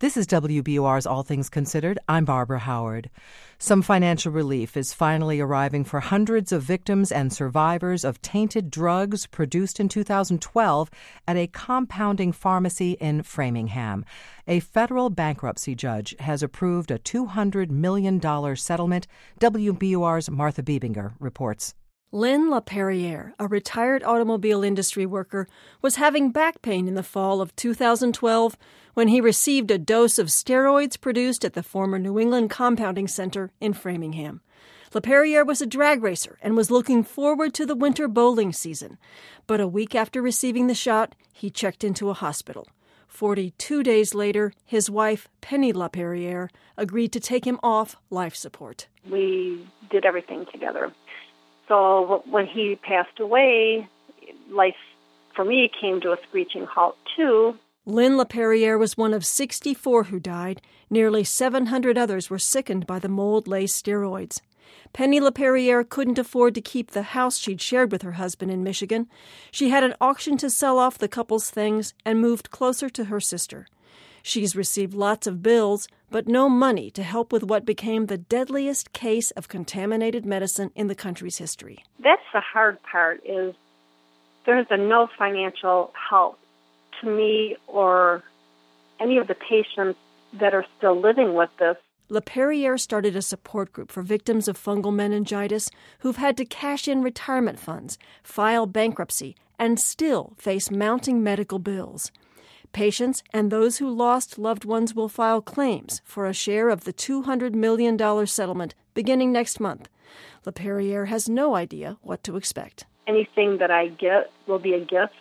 This is WBUR's All Things Considered. I'm Barbara Howard. Some financial relief is finally arriving for hundreds of victims and survivors of tainted drugs produced in 2012 at a compounding pharmacy in Framingham. A federal bankruptcy judge has approved a $200 million settlement. WBUR's Martha Biebinger reports. Lynn LaPerriere, a retired automobile industry worker, was having back pain in the fall of 2012 when he received a dose of steroids produced at the former New England Compounding Center in Framingham. LaPerriere was a drag racer and was looking forward to the winter bowling season. But a week after receiving the shot, he checked into a hospital. 42 days later, his wife, Penny LaPerriere, agreed to take him off life support. We did everything together. So when he passed away, life for me came to a screeching halt, too. Lynn LaPerriere was one of 64 who died. Nearly 700 others were sickened by the mold-laced steroids. Penny LaPerriere couldn't afford to keep the house she'd shared with her husband in Michigan. She had an auction to sell off the couple's things and moved closer to her sister. She's received lots of bills, but no money to help with what became the deadliest case of contaminated medicine in the country's history. That's the hard part, is there's no financial help to me or any of the patients that are still living with this. LaPerriere started a support group for victims of fungal meningitis who've had to cash in retirement funds, file bankruptcy, and still face mounting medical bills. Patients and those who lost loved ones will file claims for a share of the $200 million settlement beginning next month. LaPerriere has no idea what to expect. Anything that I get will be a gift.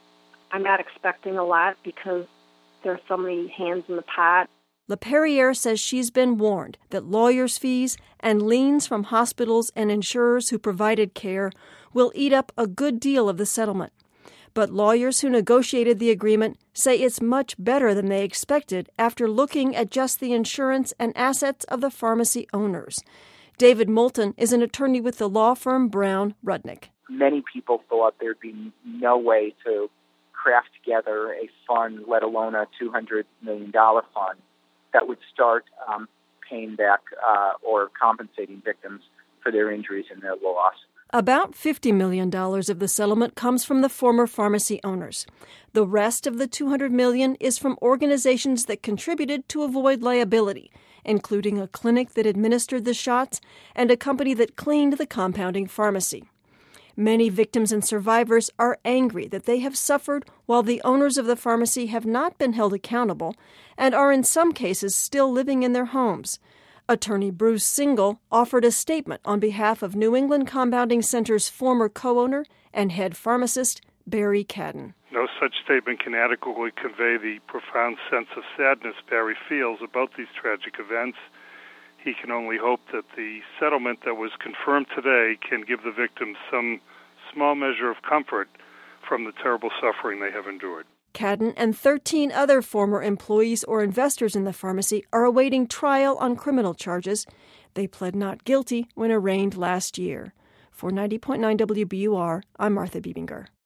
I'm not expecting a lot because there are so many hands in the pot. LaPerriere says she's been warned that lawyers' fees and liens from hospitals and insurers who provided care will eat up a good deal of the settlement. But lawyers who negotiated the agreement say it's much better than they expected after looking at just the insurance and assets of the pharmacy owners. David Moulton is an attorney with the law firm Brown Rudnick. Many people thought there'd be no way to craft together a fund, let alone a $200 million fund, that would start paying back or compensating victims for their injuries and their loss. About $50 million of the settlement comes from the former pharmacy owners. The rest of the $200 million is from organizations that contributed to avoid liability, including a clinic that administered the shots and a company that cleaned the compounding pharmacy. Many victims and survivors are angry that they have suffered while the owners of the pharmacy have not been held accountable and are in some cases still living in their homes. Attorney Bruce Singal offered a statement on behalf of New England Compounding Center's former co-owner and head pharmacist, Barry Cadden. No such statement can adequately convey the profound sense of sadness Barry feels about these tragic events. He can only hope that the settlement that was confirmed today can give the victims some small measure of comfort from the terrible suffering they have endured. Cadden and 13 other former employees or investors in the pharmacy are awaiting trial on criminal charges. They pled not guilty when arraigned last year. For 90.9 WBUR, I'm Martha Biebinger.